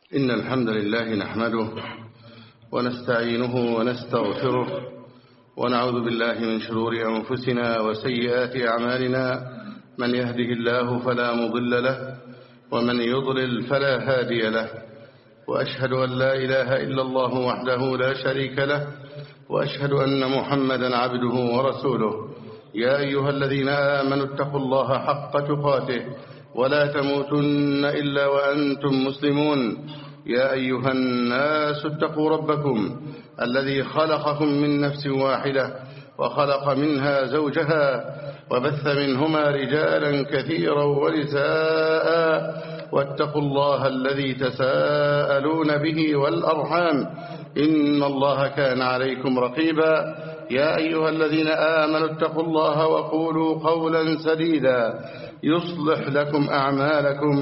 إن الحمد لله نحمده ونستعينه ونستغفره ونعوذ بالله من شرور أنفسنا وسيئات أعمالنا، من يهده الله فلا مضل له ومن يضلل فلا هادي له، وأشهد أن لا إله إلا الله وحده لا شريك له، وأشهد أن محمدا عبده ورسوله. يا أيها الذين آمنوا اتقوا الله حق تقاته ولا تموتن إلا وأنتم مسلمون. يا أيها الناس اتقوا ربكم الذي خلقكم من نفس واحدة وخلق منها زوجها وبث منهما رجالا كثيرا ونساء، واتقوا الله الذي تساءلون به والأرحام إن الله كان عليكم رقيبا. يا أيها الذين آمنوا اتقوا الله وقولوا قولا سديدا يصلح لكم أعمالكم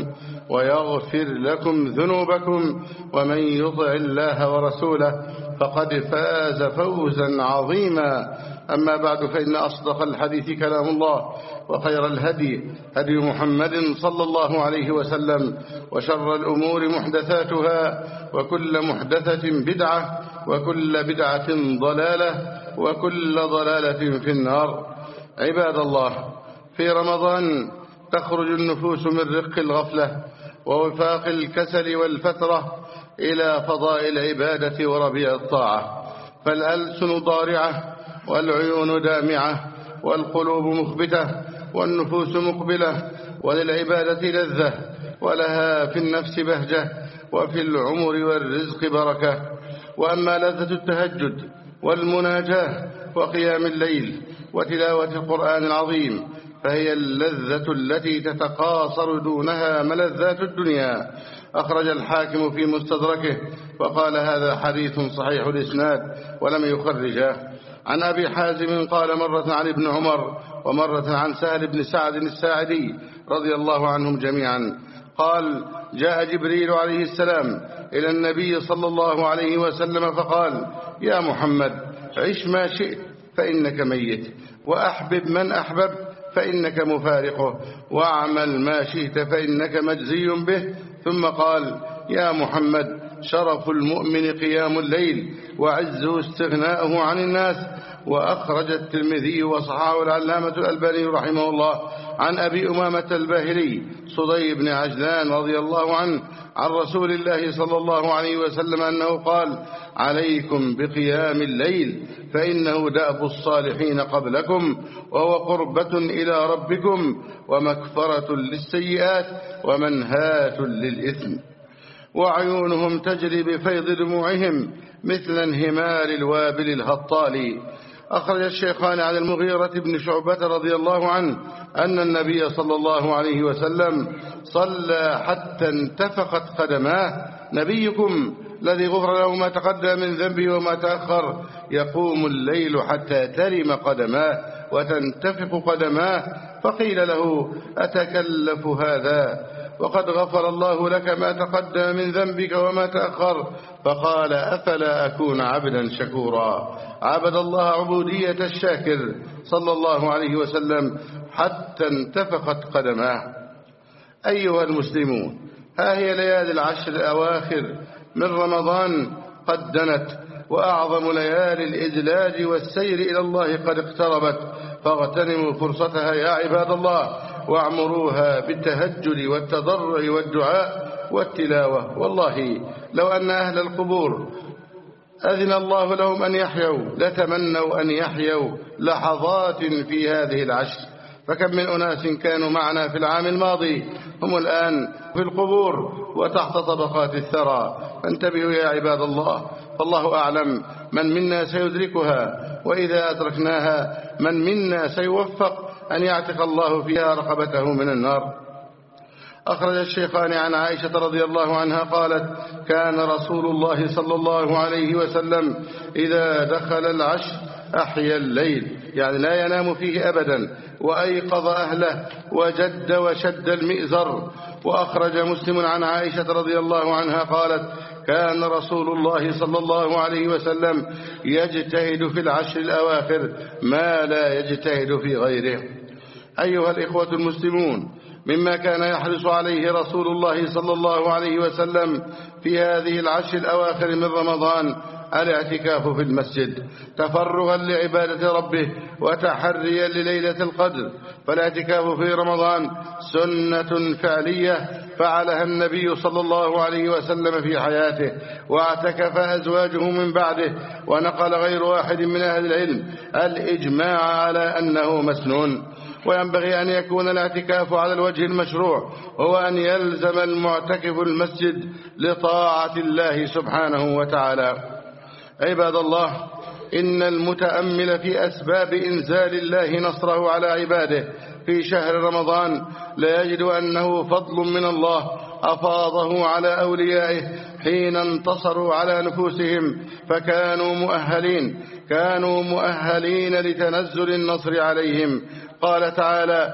ويغفر لكم ذنوبكم، ومن يطع الله ورسوله فقد فاز فوزا عظيما. أما بعد، فإن أصدق الحديث كلام الله، وخير الهدي هدي محمد صلى الله عليه وسلم، وشر الأمور محدثاتها، وكل محدثة بدعة، وكل بدعة ضلالة، وكل ضلالة في النار. عباد الله، في رمضان تخرج النفوس من رق الغفلة ووفاق الكسل والفترة إلى فضاء العبادة وربيع الطاعة، فالألسن ضارعة والعيون دامعة والقلوب مخبتة والنفوس مقبلة، وللعبادة لذة ولها في النفس بهجة وفي العمر والرزق بركة. وأما لذة التهجد والمناجاة وقيام الليل وتلاوة القرآن العظيم فهي اللذة التي تتقاصر دونها ملذات الدنيا. أخرج الحاكم في مستدركه وقال هذا حديث صحيح الإسناد ولم يخرجه. عن أبي حازم قال مرة عن ابن عمر ومرة عن سهل بن سعد الساعدي رضي الله عنهم جميعا قال: جاء جبريل عليه السلام إلى النبي صلى الله عليه وسلم فقال: يا محمد، عش ما شئت فإنك ميت، وأحبب من أحببت فإنك مفارقه، واعمل ما شئت فإنك مجزي به. ثم قال: يا محمد، شرف المؤمن قيام الليل، وعزه استغناؤه عن الناس. وأخرج الترمذي وصححه العلامة الألباني رحمه الله عن أبي أمامة الباهلي صدي بن عجلان رضي الله عنه عن رسول الله صلى الله عليه وسلم أنه قال: عليكم بقيام الليل فإنه دأب الصالحين قبلكم، وهو قربة إلى ربكم ومكفرة للسيئات ومنهاة للإثم. وعيونهم تجري بفيض دموعهم مثل انهمار الوابل الهطال. أخرج الشيخان عن المغيرة بن شعبة رضي الله عنه أن النبي صلى الله عليه وسلم صلى حتى انتفخت قدماه. نبيكم الذي غفر له ما تقدم من ذنبه وما تأخر يقوم الليل حتى ترم قدماه وتنتفخ قدماه، فقيل له: أتكلف هذا وقد غفر الله لك ما تقدم من ذنبك وما تأخر؟ فقال: أفلا أكون عبدا شكورا. عبد الله عبودية الشاكر صلى الله عليه وسلم حتى انتفخت قدماه. أيها المسلمون، ها هي ليالي العشر الأواخر من رمضان قد دنت، وأعظم ليالي الإدلاج والسير إلى الله قد اقتربت، فاغتنموا فرصتها يا عباد الله، واعمروها بالتهجد والتضرع والدعاء والتلاوة. والله لو أن أهل القبور أذن الله لهم أن يحيوا لتمنوا أن يحيوا لحظات في هذه العشر. فكم من أناس كانوا معنا في العام الماضي هم الآن في القبور وتحت طبقات الثرى. فانتبهوا يا عباد الله، فالله أعلم من منا سيدركها، وإذا أدركناها من منا سيوفق أن يعتق الله فيها رقبته من النار. أخرج الشيخان عن عائشة رضي الله عنها قالت: كان رسول الله صلى الله عليه وسلم إذا دخل العشر أحيا الليل، يعني لا ينام فيه أبدا، وأيقظ أهله وجد وشد المئزر. وأخرج مسلم عن عائشة رضي الله عنها قالت: كان رسول الله صلى الله عليه وسلم يجتهد في العشر الأواخر ما لا يجتهد في غيره. أيها الإخوة المسلمون، مما كان يحرص عليه رسول الله صلى الله عليه وسلم في هذه العشر الأواخر من رمضان الاعتكاف في المسجد تفرغا لعبادة ربه وتحريا لليلة القدر. فالاعتكاف في رمضان سنة فعلية فعلها النبي صلى الله عليه وسلم في حياته، واعتكف أزواجه من بعده، ونقل غير واحد من أهل العلم الإجماع على أنه مسنون. وينبغي أن يكون الاعتكاف على الوجه المشروع، هو أن يلزم المعتكف المسجد لطاعة الله سبحانه وتعالى. عباد الله، إن المتأمل في أسباب إنزال الله نصره على عباده في شهر رمضان لا يجد أنه فضل من الله أفاضه على أوليائه حين انتصروا على نفوسهم، فكانوا مؤهلين لتنزل النصر عليهم. قال تعالى: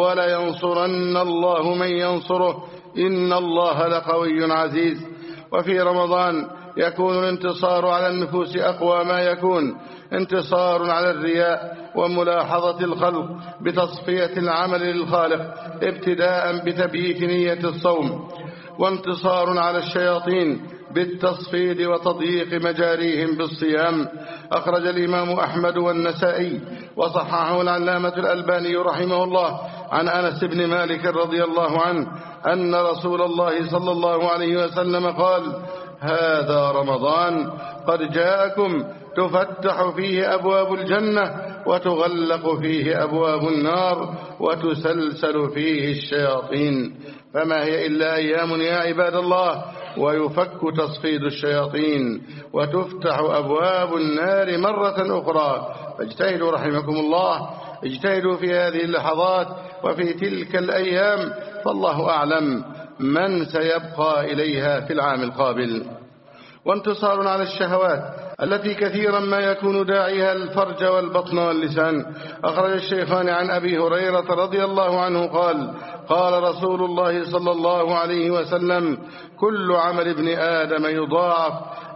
ولينصرن الله من ينصره إن الله لقوي عزيز. وفي رمضان يكون الانتصار على النفوس أقوى ما يكون، انتصار على الرياء وملاحظة الخلق بتصفية العمل للخالق ابتداء بتبييت نية الصوم، وانتصار على الشياطين بالتصفيد وتضييق مجاريهم بالصيام. أخرج الإمام أحمد والنسائي وصححه العلامة الألباني رحمه الله عن أنس بن مالك رضي الله عنه أن رسول الله صلى الله عليه وسلم قال: هذا رمضان قد جاءكم تفتح فيه أبواب الجنة وتغلق فيه أبواب النار وتسلسل فيه الشياطين. فما هي إلا أيام يا عباد الله، ويفك تصفيد الشياطين وتفتح أبواب النار مرة أخرى. فاجتهدوا رحمكم الله، اجتهدوا في هذه اللحظات وفي تلك الأيام، فالله أعلم من سيبقى إليها في العام القابل. وانتصار على الشهوات التي كثيرا ما يكون داعيها الفرج والبطن واللسان. أخرج الشيخان عن أبي هريرة رضي الله عنه قال: قال رسول الله صلى الله عليه وسلم: كل عمل ابن آدم يضاعف،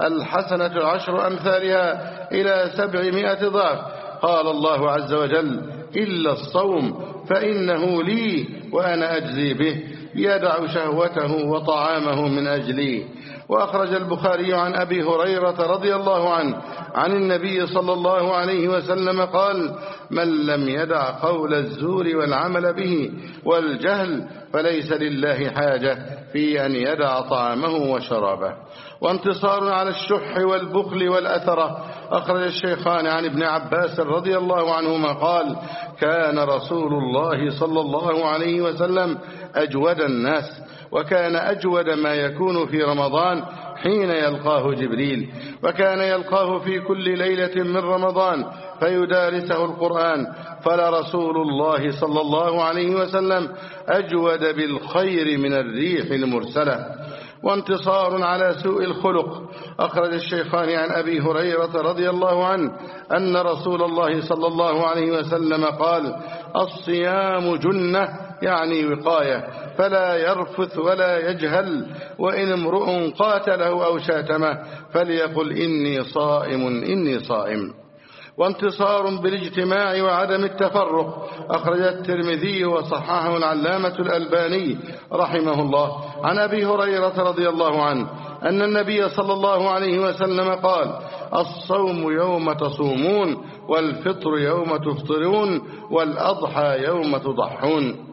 الحسنة 10 أمثالها إلى 700 ضعف. قال الله عز وجل: إلا الصوم فإنه لي وأنا أجزي به، يدع شهوته وطعامه من أجلي. وأخرج البخاري عن أبي هريرة رضي الله عنه عن النبي صلى الله عليه وسلم قال: من لم يدع قول الزور والعمل به والجهل فليس لله حاجة في أن يدع طعامه وشرابه. وانتصار على الشح والبخل والأثرة. أخرج الشيخان عن ابن عباس رضي الله عنهما قال: كان رسول الله صلى الله عليه وسلم أجود الناس، وكان أجود ما يكون في رمضان حين يلقاه جبريل، وكان يلقاه في كل ليلة من رمضان فيدارسه القرآن. فلرسول الله صلى الله عليه وسلم أجود بالخير من الريح المرسلة. وانتصار على سوء الخلق. أخرج الشيخان عن أبي هريرة رضي الله عنه أن رسول الله صلى الله عليه وسلم قال: الصيام جنة، يعني وقاية، فلا يرفث ولا يجهل، وإن امرؤ قاتله أو شاتمه فليقل إني صائم إني صائم. وانتصار بالاجتماع وعدم التفرق. أخرج الترمذي وصححه العلامة الألباني رحمه الله عن أبي هريرة رضي الله عنه أن النبي صلى الله عليه وسلم قال: الصوم يوم تصومون، والفطر يوم تفطرون، والأضحى يوم تضحون.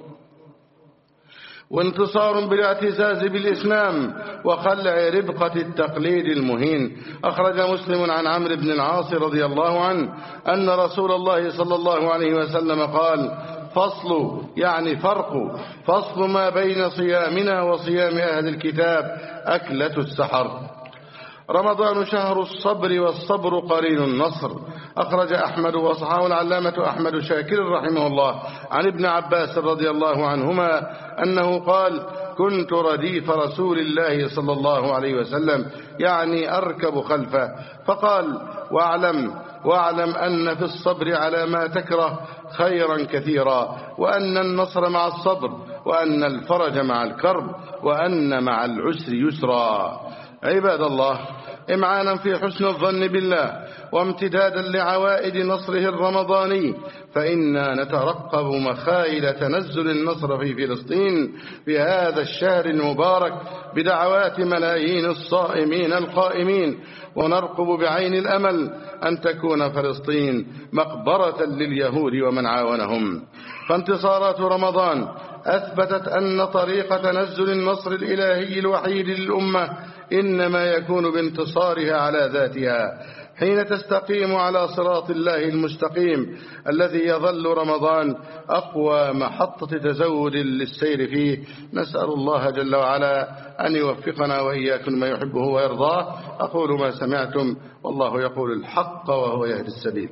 وانتصار بالاعتزاز بالإسلام وخلع ربقة التقليد المهين. أخرج مسلم عن عمرو بن العاص رضي الله عنه أن رسول الله صلى الله عليه وسلم قال: فصل، يعني فرق، فصل ما بين صيامنا وصيام أهل الكتاب أكلة السحر. رمضان شهر الصبر، والصبر قرين النصر. أخرج أحمد وصححه العلامة أحمد شاكر رحمه الله عن ابن عباس رضي الله عنهما أنه قال: كنت رديف رسول الله صلى الله عليه وسلم، يعني أركب خلفه، فقال: واعلم أن في الصبر على ما تكره خيرا كثيرا، وأن النصر مع الصبر، وأن الفرج مع الكرب، وأن مع العسر يسرا. عباد الله، إمعانا في حسن الظن بالله وامتدادا لعوائد نصره الرمضاني، فإنا نترقب مخايل تنزل النصر في فلسطين في هذا الشهر المبارك بدعوات ملايين الصائمين القائمين، ونرقب بعين الأمل أن تكون فلسطين مقبرة لليهود ومن عاونهم. فانتصارات رمضان أثبتت أن طريق تنزل النصر الإلهي الوحيد للأمة إنما يكون بانتصارها على ذاتها، حين تستقيم على صراط الله المستقيم الذي يظل رمضان أقوى محطة تزود للسير فيه. نسأل الله جل وعلا أن يوفقنا وإياكم ما يحبه ويرضاه. أقول ما سمعتم، والله يقول الحق وهو يهدي السبيل.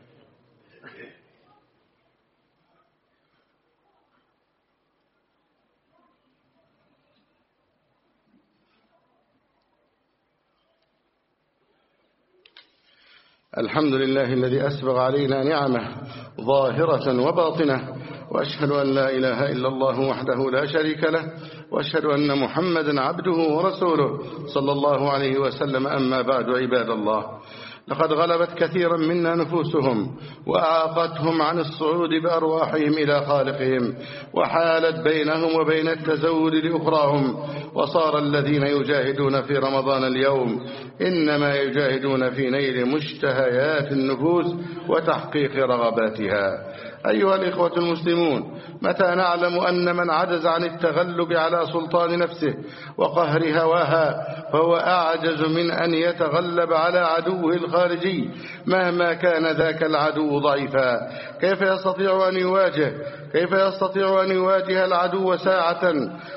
الحمد لله الذي أسبغ علينا نعمه ظاهرة وباطنة، وأشهد أن لا إله إلا الله وحده لا شريك له، وأشهد أن محمدا عبده ورسوله صلى الله عليه وسلم. أما بعد، عباد الله، لقد غلبت كثيرا منا نفوسهم وأعاقتهم عن الصعود بأرواحهم إلى خالقهم، وحالت بينهم وبين التزود لأخراهم، وصار الذين يجاهدون في رمضان اليوم إنما يجاهدون في نيل مشتهيات النفوس وتحقيق رغباتها. أيها الإخوة المسلمون، متى نعلم أن من عجز عن التغلب على سلطان نفسه وقهر هواها فهو أعجز من أن يتغلب على عدوه الخارجي مهما كان ذاك العدو ضعيفا؟ كيف يستطيع أن يواجه العدو ساعة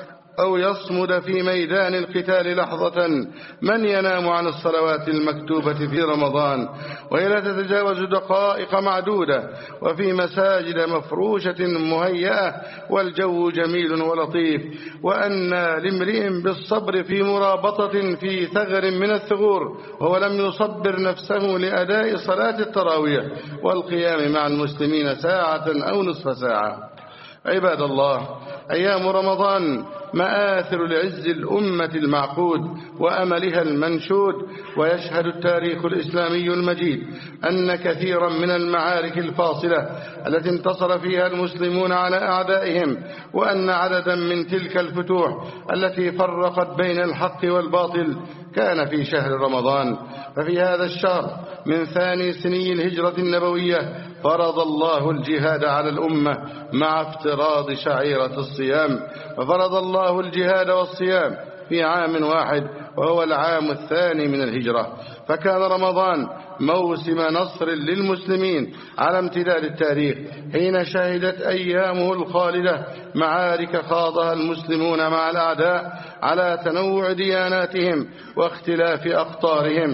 أو يصمد في ميدان القتال لحظة؟ من ينام عن الصلوات المكتوبة في رمضان وهي لا تتجاوز دقائق معدودة، وفي مساجد مفروشة مهيئة والجو جميل ولطيف؟ وأن لامرئ بالصبر في مرابطة في ثغر من الثغور وهو لم يصبر نفسه لأداء صلاة التراويح والقيام مع المسلمين ساعة أو نصف ساعة. عباد الله، أيام رمضان مآثر لعز الأمة المعقود وأملها المنشود، ويشهد التاريخ الإسلامي المجيد أن كثيرا من المعارك الفاصلة التي انتصر فيها المسلمون على أعدائهم، وأن عددا من تلك الفتوح التي فرقت بين الحق والباطل كان في شهر رمضان. ففي هذا الشهر من ثاني سني الهجرة النبوية فرض الله الجهاد على الأمة مع افتراض شعيرة الصيام، وفرض الله الجهاد والصيام في عام واحد وهو العام الثاني من الهجرة. فكان رمضان موسم نصر للمسلمين على امتداد التاريخ، حين شهدت أيامه الخالدة معارك خاضها المسلمون مع الأعداء على تنوع دياناتهم واختلاف أقطارهم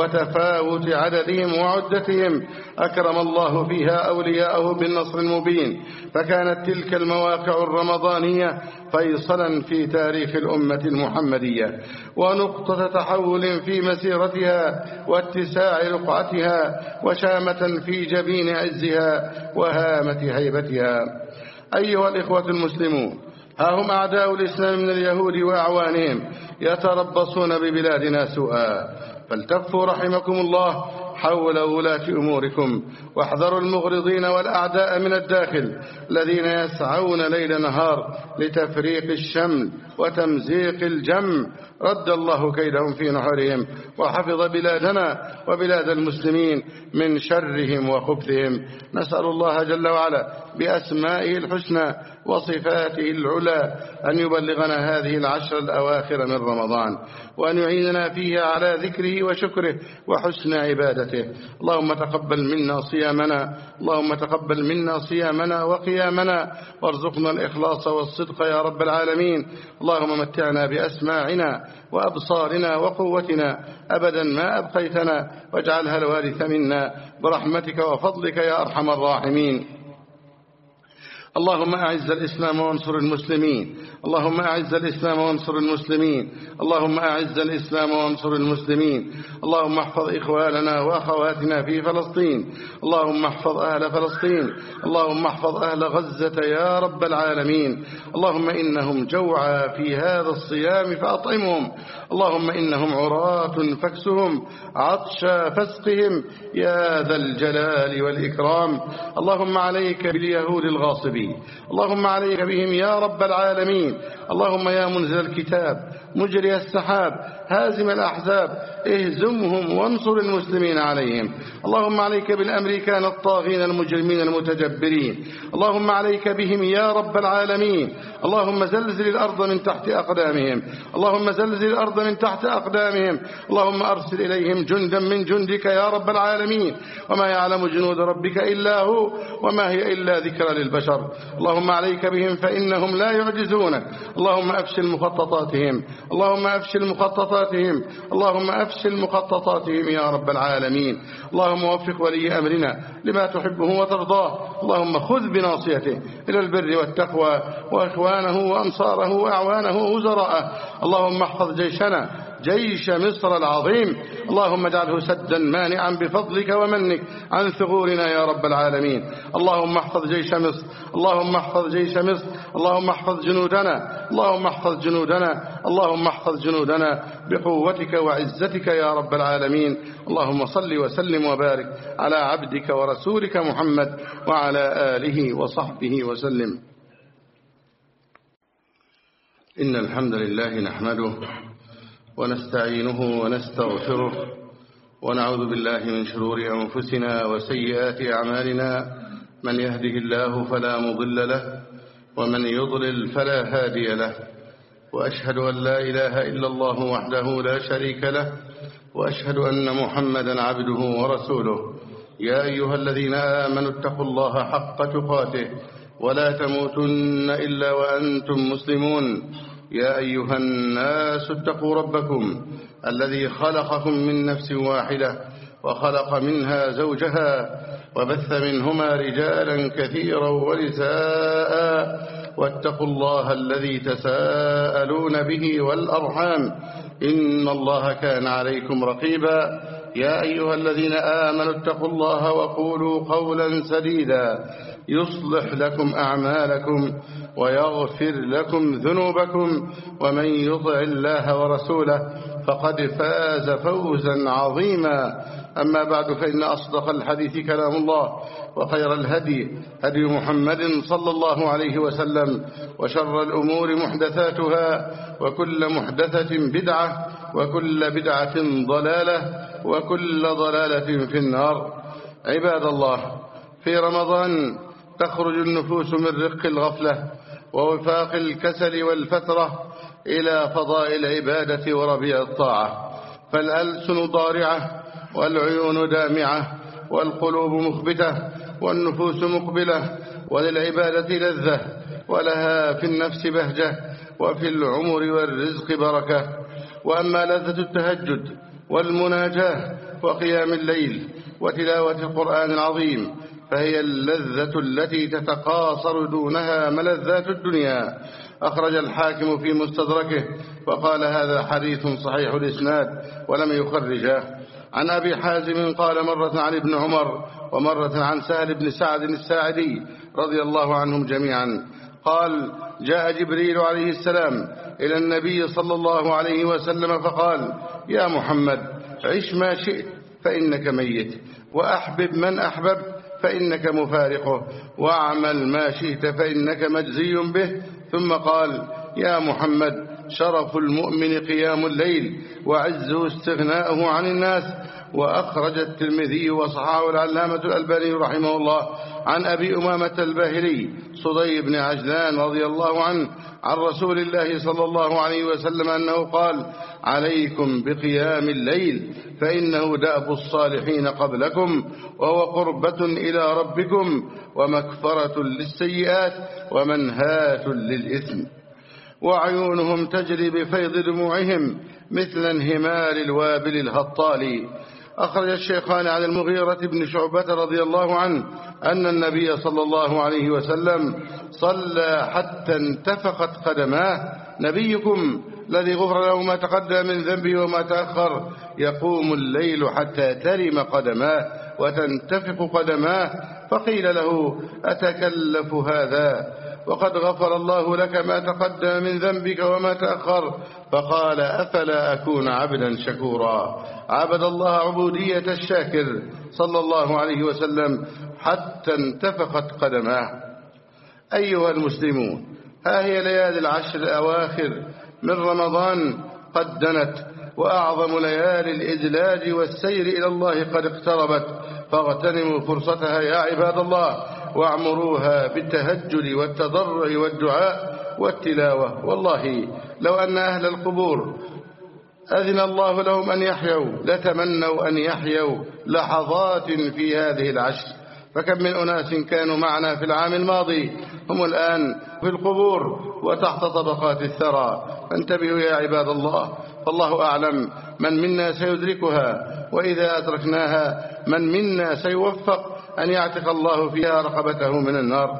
وتفاوت عددهم وعدتهم. أكرم الله فيها أولياءه بالنصر المبين، فكانت تلك المواقع الرمضانية فيصلا في تاريخ الأمة المحمدية ونقطة تحول في مسيرتها واتساع رقعتها وشامة في جبين عزها وهامة هيبتها. أيها الإخوة المسلمون، ها هم أعداء الإسلام من اليهود وأعوانهم يتربصون ببلادنا سوءا، فالتفوا رحمكم الله حول ولاة أموركم، واحذروا المغرضين والأعداء من الداخل الذين يسعون ليل نهار لتفريق الشمل وتمزيق الجمع. رد الله كيدهم في نحرهم وحفظ بلادنا وبلاد المسلمين من شرهم وخبثهم. نسأل الله جل وعلا بأسمائه الحسنى وصفاته العلى أن يبلغنا هذه العشر الأواخر من رمضان، وأن يعيننا فيها على ذكره وشكره وحسن عبادته. اللهم تقبل منا صيامنا، اللهم تقبل منا صيامنا وقيامنا، وارزقنا الإخلاص والصدق يا رب العالمين. اللهم متعنا بأسماعنا وأبصارنا وقوتنا أبدا ما أبقيتنا، واجعلها الوارث منا برحمتك وفضلك يا أرحم الراحمين. اللهم أعز الإسلام وانصر المسلمين. اللهم أعز الإسلام وانصر المسلمين. اللهم أعز الإسلام وانصر المسلمين. اللهم احفظ إخواننا وأخواتنا في فلسطين. اللهم احفظ أهل فلسطين. اللهم احفظ أهل غزة يا رب العالمين. اللهم إنهم جوعى في هذا الصيام فأطعمهم. اللهم إنهم عراة فاكسهم، عطشى فاسقهم يا ذا الجلال والإكرام. اللهم عليك باليهود الغاصبين. اللهم عليك بهم يا رب العالمين. اللهم يا منزل الكتاب، مجري السحاب، هازم الأحزاب، اهزمهم وانصر المسلمين عليهم. اللهم عليك بالأمريكان الطاغين المجرمين المتجبرين. اللهم عليك بهم يا رب العالمين. اللهم زلزل الأرض من تحت أقدامهم. اللهم زلزل الأرض من تحت أقدامهم. اللهم أرسل إليهم جندا من جندك يا رب العالمين. وما يعلم جنود ربك إلا هو، وما هي إلا ذكرى للبشر. اللهم عليك بهم فإنهم لا يعجزونك. اللهم أفشل مخططاتهم. اللهم أفشل مخططاتهم. اللهم أفشل مخططاتهم يا رب العالمين. اللهم وفق ولي أمرنا لما تحبه وترضاه. اللهم خذ بناصيته إلى البر والتقوى، وإخوانه وأنصاره وأعوانه ووزراءه. اللهم احفظ جيشنا، جيش مصر العظيم. اللهم اجعله سدا مانعا بفضلك ومنك عن ثغورنا يا رب العالمين. اللهم احفظ جيش مصر. اللهم احفظ جيش مصر. اللهم احفظ جنودنا. اللهم احفظ جنودنا. اللهم احفظ جنودنا بقوتك وعزتك يا رب العالمين. اللهم صل وسلم وبارك على عبدك ورسولك محمد وعلى آله وصحبه وسلم. إن الحمد لله نحمده ونستعينه ونستغفره ونعوذ بالله من شرور أنفسنا وسيئات أعمالنا. من يهده الله فلا مضل له، ومن يضلل فلا هادي له. وأشهد أن لا إله إلا الله وحده لا شريك له، وأشهد أن محمدا عبده ورسوله. يا أيها الذين آمنوا اتقوا الله حق تقاته ولا تموتن إلا وأنتم مسلمون. يا أيها الناس اتقوا ربكم الذي خلقكم من نفس واحدة وخلق منها زوجها وبث منهما رجالا كثيرا ونساء، واتقوا الله الذي تساءلون به والأرحام إن الله كان عليكم رقيبا. يا أيها الذين آمنوا اتقوا الله وقولوا قولا سديدا يصلح لكم أعمالكم ويغفر لكم ذنوبكم، ومن يطع الله ورسوله فقد فاز فوزا عظيما. أما بعد، فإن أصدق الحديث كلام الله، وخير الهدي هدي محمد صلى الله عليه وسلم، وشر الأمور محدثاتها، وكل محدثة بدعة، وكل بدعة ضلالة، وكل ضلالة في النار. عباد الله، في رمضان تخرج النفوس من رق الغفلة ووفاق الكسل والفترة إلى فضاء العبادة وربيع الطاعة، فالألسن ضارعة والعيون دامعة والقلوب مخبتة والنفوس مقبلة، وللعبادة لذة ولها في النفس بهجة وفي العمر والرزق بركة. وأما لذة التهجد والمناجاة وقيام الليل وتلاوة القرآن العظيم فهي اللذة التي تتقاصر دونها ملذات الدنيا. أخرج الحاكم في مستدركه وقال هذا حديث صحيح الإسناد ولم يخرجه. عن أبي حازم قال مرة عن ابن عمر ومرة عن سهل بن سعد الساعدي رضي الله عنهم جميعا قال: جاء جبريل عليه السلام إلى النبي صلى الله عليه وسلم فقال: يا محمد، عش ما شئت فإنك ميت، وأحبب من أحببت فإنك مفارقه، واعمل ما شئت فإنك مجزي به. ثم قال: يا محمد، شرف المؤمن قيام الليل، وعزه استغناؤه عن الناس. وأخرج الترمذي وصححه العلامة الألباني رحمه الله عن أبي أمامة الباهلي صدي بن عجلان رضي الله عنه عن رسول الله صلى الله عليه وسلم أنه قال: عليكم بقيام الليل فإنه دأب الصالحين قبلكم، وهو قربة إلى ربكم ومكفرة للسيئات ومنهاة للإثم. وعيونهم تجري بفيض دموعهم مثل انهمار الوابل الهطال. أخرج الشيخان عن المغيرة بن شعبة رضي الله عنه أن النبي صلى الله عليه وسلم صلى حتى انتفخت قدماه. نبيكم الذي غفر له ما تقدم من ذنبه وما تأخر يقوم الليل حتى ترم قدماه وتنتفخ قدماه، فقيل له: أتكلف هذا وقد غفر الله لك ما تقدم من ذنبك وما تأخر؟ فقال: أفلا أكون عبدا شكورا. عبد الله عبودية الشاكر صلى الله عليه وسلم حتى انتفخت قدماه. أيها المسلمون، ها هي ليالي العشر الأواخر من رمضان قد دنت، وأعظم ليالي الإدلاج والسير إلى الله قد اقتربت، فاغتنموا فرصتها يا عباد الله، واعمروها بالتهجد والتضرع والدعاء والتلاوة. والله لو أن أهل القبور أذن الله لهم أن يحيوا لتمنوا أن يحيوا لحظات في هذه العشر، فكم من أناس كانوا معنا في العام الماضي هم الآن في القبور وتحت طبقات الثرى. فانتبهوا يا عباد الله، فالله أعلم من منا سيدركها، وإذا أدركناها من منا سيوفق أن يعتق الله فيها رقبته من النار.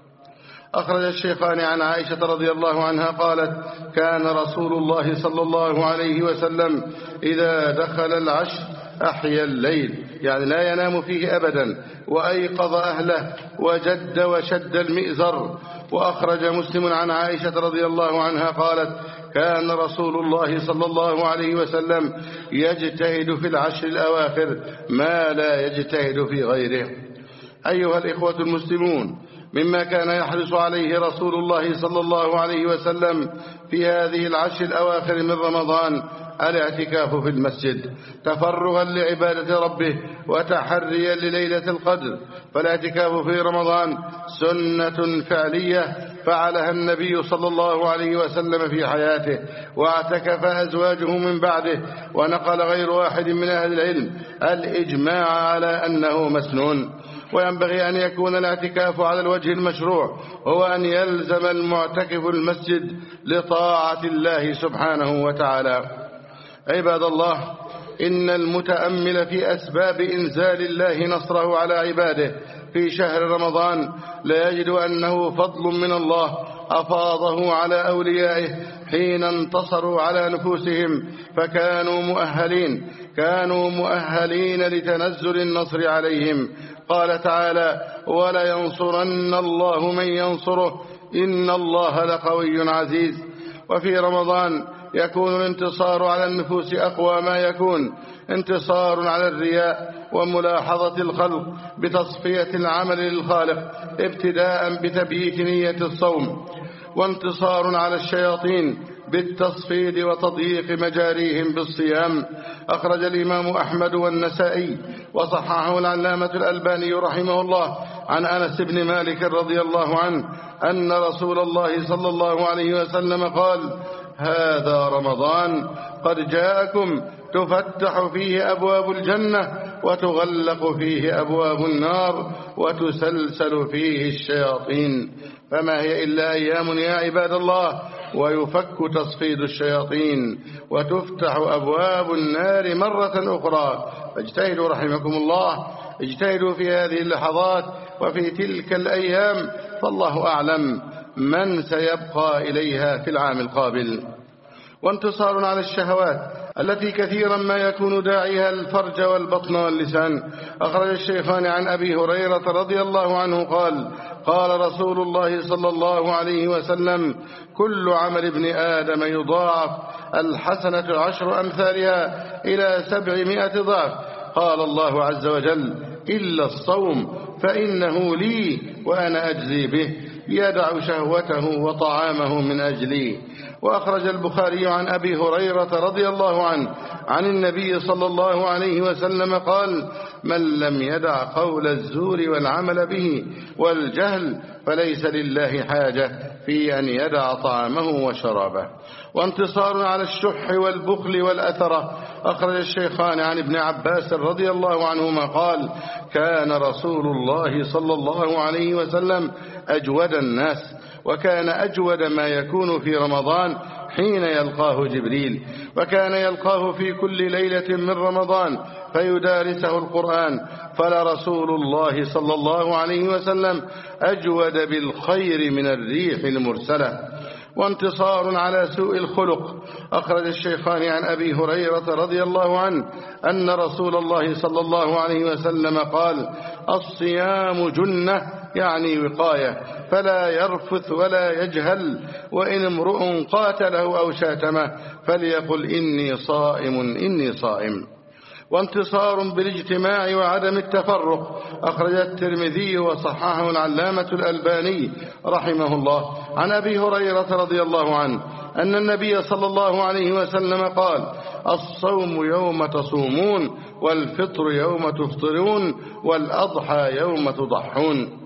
أخرج الشيخان عن عائشة رضي الله عنها قالت: كان رسول الله صلى الله عليه وسلم إذا دخل العشر أحيا الليل، يعني لا ينام فيه أبدا، وأيقظ أهله وجد وشد المئزر. وأخرج مسلم عن عائشة رضي الله عنها قالت: كان رسول الله صلى الله عليه وسلم يجتهد في العشر الأواخر ما لا يجتهد في غيره. أيها الإخوة المسلمون، مما كان يحرص عليه رسول الله صلى الله عليه وسلم في هذه العشر الأواخر من رمضان الاعتكاف في المسجد تفرغا لعبادة ربه وتحريا لليلة القدر. فالاعتكاف في رمضان سنة فعلية فعلها النبي صلى الله عليه وسلم في حياته، واعتكف أزواجه من بعده، ونقل غير واحد من أهل العلم الإجماع على أنه مسنون. وينبغي أن يكون الاعتكاف على الوجه المشروع، هو أن يلزم المعتكف المسجد لطاعة الله سبحانه وتعالى. عباد الله، إن المتأمل في أسباب إنزال الله نصره على عباده في شهر رمضان لا يجد أنه فضل من الله أفاضه على أوليائه حين انتصروا على نفوسهم، كانوا مؤهلين لتنزل النصر عليهم. قال تعالى: ولا ينصرن الله من ينصره إن الله لقوي عزيز. وفي رمضان يكون الانتصار على النفوس أقوى ما يكون، انتصار على الرياء وملاحظة الخلق بتصفية العمل للخالق ابتداء بتبييت نية الصوم، وانتصار على الشياطين بالتصفيد وتضييق مجاريهم بالصيام. أخرج الإمام أحمد والنسائي وصححه العلامة الألباني رحمه الله عن أنس بن مالك رضي الله عنه أن رسول الله صلى الله عليه وسلم قال: هذا رمضان قد جاءكم تفتح فيه أبواب الجنة وتغلق فيه أبواب النار وتسلسل فيه الشياطين. فما هي إلا أيام يا عباد الله، ويفك تصفيد الشياطين وتفتح أبواب النار مرة أخرى. فاجتهدوا رحمكم الله، اجتهدوا في هذه اللحظات وفي تلك الأيام، فالله أعلم من سيبقى إليها في العام القابل. وانتصار على الشهوات التي كثيرا ما يكون داعيها الفرج والبطن واللسان. أخرج الشيخان عن أبي هريرة رضي الله عنه قال: قال رسول الله صلى الله عليه وسلم: كل عمل ابن آدم يضاعف، الحسنة 10 أمثالها إلى 700 ضعف. قال الله عز وجل: إلا الصوم فإنه لي وأنا أجزي به، يدع شهوته وطعامه من أجلي. وأخرج البخاري عن أبي هريرة رضي الله عنه عن النبي صلى الله عليه وسلم قال: من لم يدع قول الزور والعمل به والجهل فليس لله حاجة في أن يدع طعامه وشرابه. وانتصار على الشح والبخل والأثرة. أخرج الشيخان عن ابن عباس رضي الله عنهما قال: كان رسول الله صلى الله عليه وسلم أجود الناس، وكان أجود ما يكون في رمضان حين يلقاه جبريل، وكان يلقاه في كل ليلة من رمضان فيدارسه القرآن، فلرسول الله صلى الله عليه وسلم أجود بالخير من الريح المرسلة. وانتصار على سوء الخلق. أخرج الشيخان عن أبي هريرة رضي الله عنه أن رسول الله صلى الله عليه وسلم قال: الصيام جنة، يعني وقاية، فلا يرفث ولا يجهل، وإن امرؤ قاتله أو شاتمه فليقل إني صائم إني صائم. وانتصار بالاجتماع وعدم التفرق. أخرج الترمذي وصححه العلامة الألباني رحمه الله عن أبي هريرة رضي الله عنه أن النبي صلى الله عليه وسلم قال: الصوم يوم تصومون، والفطر يوم تفطرون، والأضحى يوم تضحون.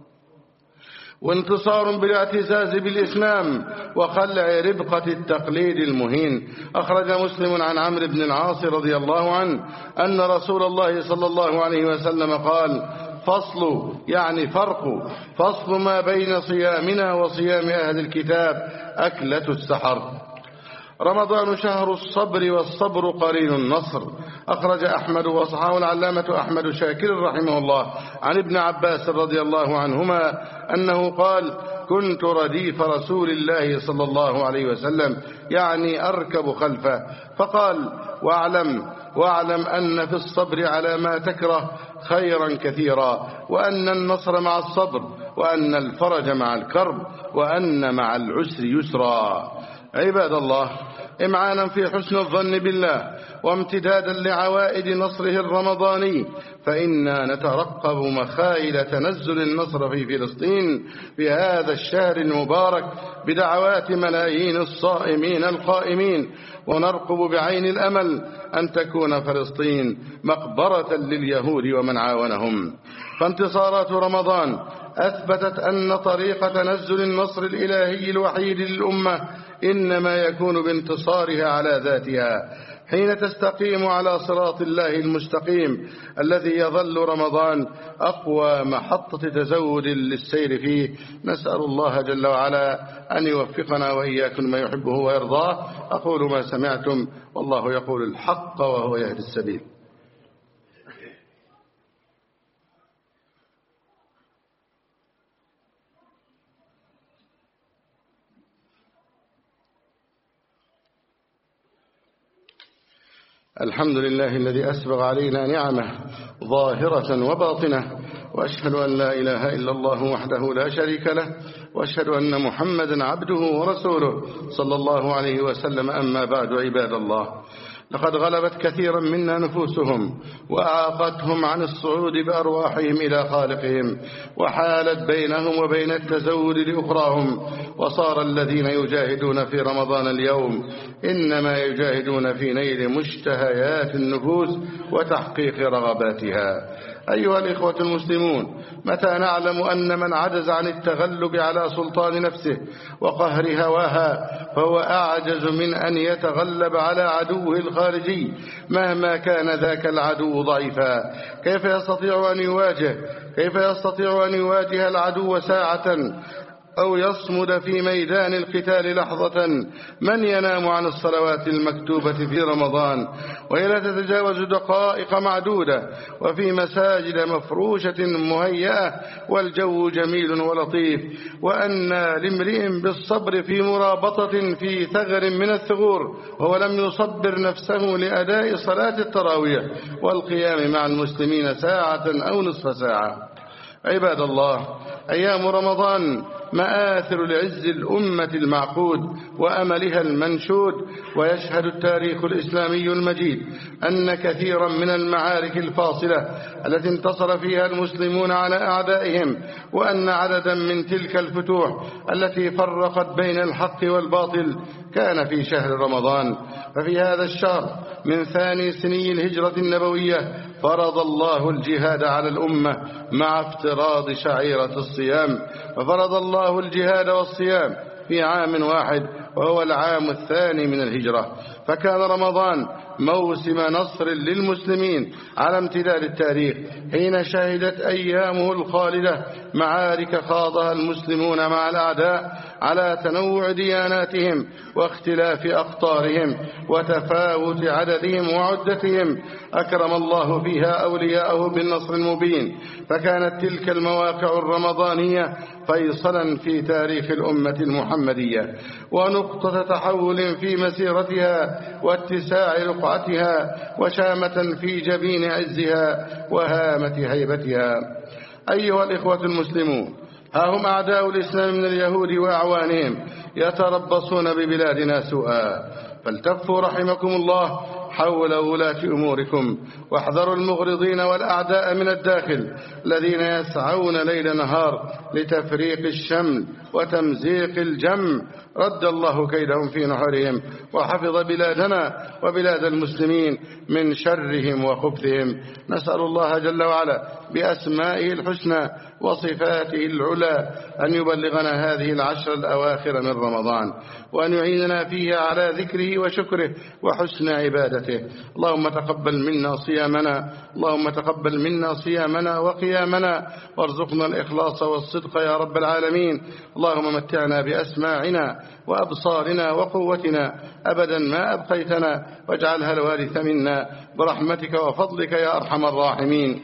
وانتصار بالاعتزاز بالإسلام وخلع ربقة التقليد المهين. أخرج مسلم عن عمرو بن العاص رضي الله عنه أن رسول الله صلى الله عليه وسلم قال: فصل، يعني فرق، فصل ما بين صيامنا وصيام أهل الكتاب أكلة السحر. رمضان شهر الصبر، والصبر قرين النصر. أخرج أحمد وصححه العلامة أحمد شاكر رحمه الله عن ابن عباس رضي الله عنهما أنه قال: كنت رديف رسول الله صلى الله عليه وسلم، يعني أركب خلفه، فقال: واعلم أن في الصبر على ما تكره خيرا كثيرا، وأن النصر مع الصبر، وأن الفرج مع الكرب، وأن مع العسر يسرا. عباد الله، إمعانا في حسن الظن بالله وامتدادا لعوائد نصره الرمضاني، فإنا نترقب مخايل تنزل النصر في فلسطين في هذا الشهر المبارك بدعوات ملايين الصائمين القائمين، ونرقب بعين الأمل أن تكون فلسطين مقبرة لليهود ومن عاونهم. فانتصارات رمضان أثبتت أن طريق تنزل النصر الإلهي الوحيد للأمة إنما يكون بانتصارها على ذاتها، حين تستقيم على صراط الله المستقيم الذي يظل رمضان أقوى محطة تزود للسير فيه. نسأل الله جل وعلا أن يوفقنا وإياكم ما يحبه ويرضاه. أقول ما سمعتم، والله يقول الحق وهو يهدي السبيل. الحمد لله الذي أسبغ علينا نعمه ظاهرة وباطنة، وأشهد أن لا إله إلا الله وحده لا شريك له، وأشهد أن محمدا عبده ورسوله صلى الله عليه وسلم. أما بعد، عباد الله، لقد غلبت كثيرا منا نفوسهم وأعاقتهم عن الصعود بأرواحهم إلى خالقهم، وحالت بينهم وبين التزود لأخراهم، وصار الذين يجاهدون في رمضان اليوم إنما يجاهدون في نيل مشتهيات النفوس وتحقيق رغباتها. أيها الإخوة المسلمون، متى نعلم أن من عجز عن التغلب على سلطان نفسه وقهر هواها فهو أعجز من أن يتغلب على عدوه الخارجي مهما كان ذاك العدو ضعيفا؟ كيف يستطيع أن يواجه العدو ساعة أو يصمد في ميدان القتال لحظة؟ من ينام عن الصلوات المكتوبة في رمضان وهي لا تتجاوز دقائق معدودة، وفي مساجد مفروشة مهيئة والجو جميل ولطيف؟ وأن لامرئ بالصبر في مرابطة في ثغر من الثغور وهو لم يصبر نفسه لأداء صلاة التراويح والقيام مع المسلمين ساعة أو نصف ساعة. عباد الله، أيام رمضان مآثر لعز الأمة المعقود وأملها المنشود، ويشهد التاريخ الإسلامي المجيد أن كثيرا من المعارك الفاصلة التي انتصر فيها المسلمون على أعدائهم، وأن عددا من تلك الفتوح التي فرقت بين الحق والباطل كان في شهر رمضان. ففي هذا الشهر من ثاني سني الهجرة النبوية فرض الله الجهاد على الأمة مع افتراض شعيرة الصيام، ففرض الله الجهاد والصيام في عام واحد وهو العام الثاني من الهجرة، فكان رمضان موسم نصر للمسلمين على امتداد التاريخ، حين شهدت أيامه الخالدة معارك خاضها المسلمون مع الأعداء على تنوع دياناتهم واختلاف أقطارهم وتفاوت عددهم وعدتهم، أكرم الله فيها أولياءه بالنصر المبين. فكانت تلك المواقع الرمضانية فيصلا في تاريخ الأمة المحمدية، ونقطة تحول في مسيرتها واتساع رقعتها، وشامة في جبين عزها وهامة هيبتها. أيها الإخوة المسلمون، ها هم أعداء الإسلام من اليهود وأعوانهم يتربصون ببلادنا سوءا، فالتفوا رحمكم الله حول ولاة أموركم، واحذروا المغرضين والأعداء من الداخل الذين يسعون ليل نهار لتفريق الشمل وتمزيق الجمع. رد الله كيدهم في نحرهم، وحفظ بلادنا وبلاد المسلمين من شرهم وخبثهم. نسأل الله جل وعلا بأسمائه الحسنى وصفاته العلى أن يبلغنا هذه العشر الأواخر من رمضان، وأن يعيننا فيها على ذكره وشكره وحسن عبادته. اللهم تقبل منا صيامنا، اللهم تقبل منا صيامنا وقيامنا، وارزقنا الإخلاص والصدق يا رب العالمين. اللهم متعنا بأسماعنا وأبصارنا وقوتنا أبدا ما أبقيتنا، واجعلها الوارث منا برحمتك وفضلك يا أرحم الراحمين.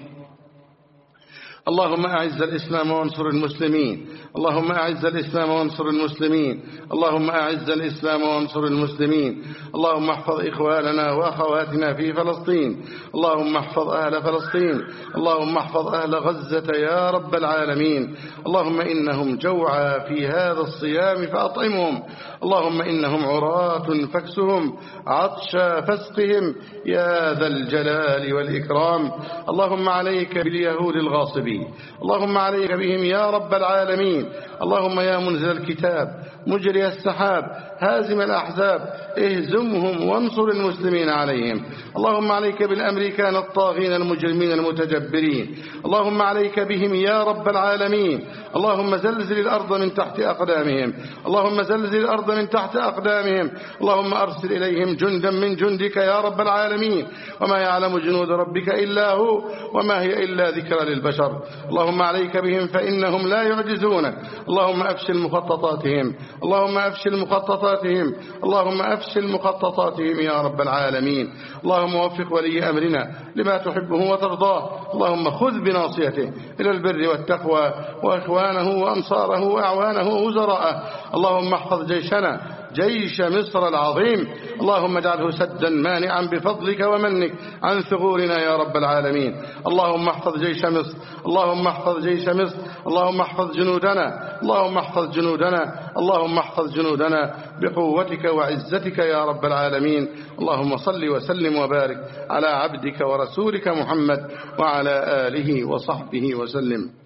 اللهم أعز الإسلام وانصر المسلمين، اللهم أعز الإسلام وانصر المسلمين، اللهم أعز الإسلام وانصر المسلمين. اللهم احفظ إخواننا وأخواتنا في فلسطين، اللهم احفظ أهل فلسطين، اللهم احفظ أهل غزة يا رب العالمين. اللهم إنهم جوعى في هذا الصيام فأطعمهم، اللهم إنهم عراة فاكسهم، عطشى فاسقهم يا ذا الجلال والإكرام. اللهم عليك باليهود الغاصبين، اللهم عليك بهم يا رب العالمين. اللهم يا منزل الكتاب مجري السحاب هازم الأحزاب اهزمهم وانصر المسلمين عليهم. اللهم عليك بالأمريكان الطاغين المجرمين المتجبرين، اللهم عليك بهم يا رب العالمين. اللهم زلزل الأرض من تحت أقدامهم، اللهم زلزل الأرض من تحت أقدامهم. اللهم أرسل إليهم جندا من جندك يا رب العالمين، وما يعلم جنود ربك إلا هو، وما هي إلا ذكرى للبشر. اللهم عليك بهم فإنهم لا يعجزونك. اللهم أفشل مخططاتهم، اللهم أفشل مخططاتهم، اللهم أفشل مخططاتهم يا رب العالمين. اللهم وفق ولي أمرنا لما تحبه وترضاه، اللهم خذ بناصيته إلى البر والتقوى، وإخوانه وأنصاره وأعوانه ووزراءه. اللهم احفظ جيشنا جيش مصر العظيم، اللهم اجعله سدا مانعا بفضلك ومنك عن ثغورنا يا رب العالمين. اللهم احفظ جيش مصر، اللهم احفظ جيش مصر، اللهم احفظ جنودنا، اللهم احفظ جنودنا، اللهم احفظ جنودنا بقوتك وعزتك يا رب العالمين. اللهم صل وسلم وبارك على عبدك ورسولك محمد وعلى آله وصحبه وسلم.